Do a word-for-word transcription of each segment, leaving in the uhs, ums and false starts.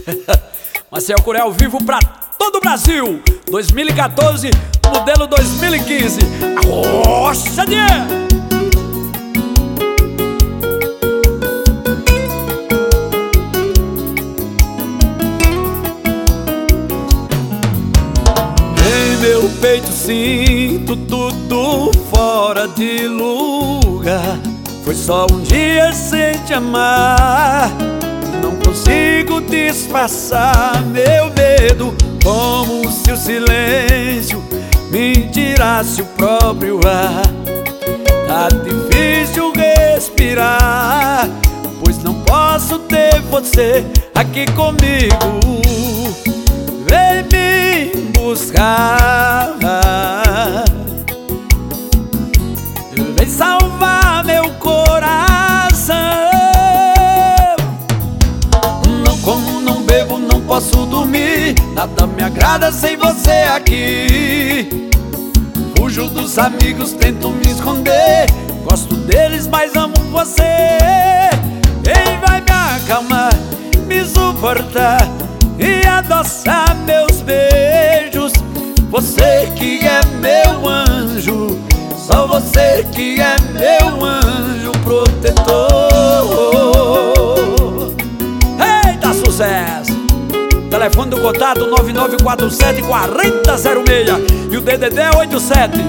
Marcel Curé ao vivo pra todo o Brasil. dois mil e quatorze, modelo dois mil e quinze. Rocha de... Em meu peito sinto tudo fora de lugar. Foi só um dia sem te amar. Não consigo disfarçar meu medo, como se o silêncio me tirasse o próprio ar. Tá difícil respirar, pois não posso ter você aqui comigo. Vem me buscar, vem salvar meu coração. Não como, não bebo, não posso dormir. Nada me agrada sem você aqui. Fujo dos amigos, tento me esconder. Gosto deles, mas amo você. Quem vai me acalmar, me suportar e adoçar meus beijos? Você que é meu anjo, só você que é meu anjo protetor. Eita, sucesso! Telefone do contato nove nove quatro sete, quatro zero zero seis e o D D D é oito sete.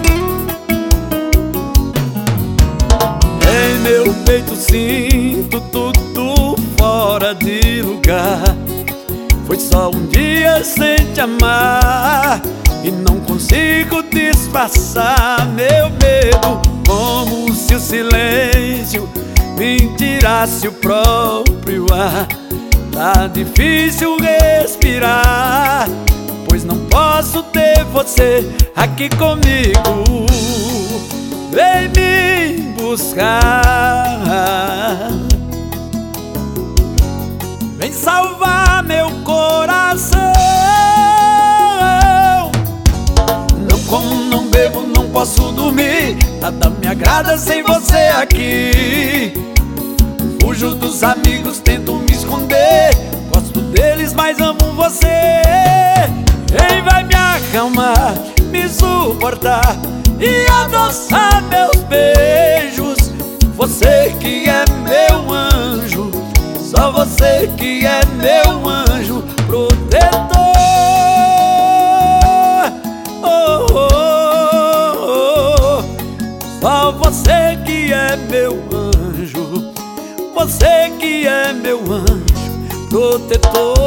Em meu peito sinto tudo fora de lugar. Foi só um dia sem te amar e não consigo disfarçar meu medo, como se o silêncio me tirasse o próprio ar. Tá difícil respirar, pois não posso ter você aqui comigo. Vem me buscar, vem salvar meu coração. Não como, não bebo, não posso dormir. Nada me agrada sem você aqui. Fujo dos amigos, tento me esconder. Gosto deles, mas amo você. Quem vai me acalmar, me suportar e adoçar meus beijos? Você que é meu anjo, só você que é meu anjo protetor. Oh, oh, oh, oh. Só você que é meu anjo, você que é meu anjo protetor.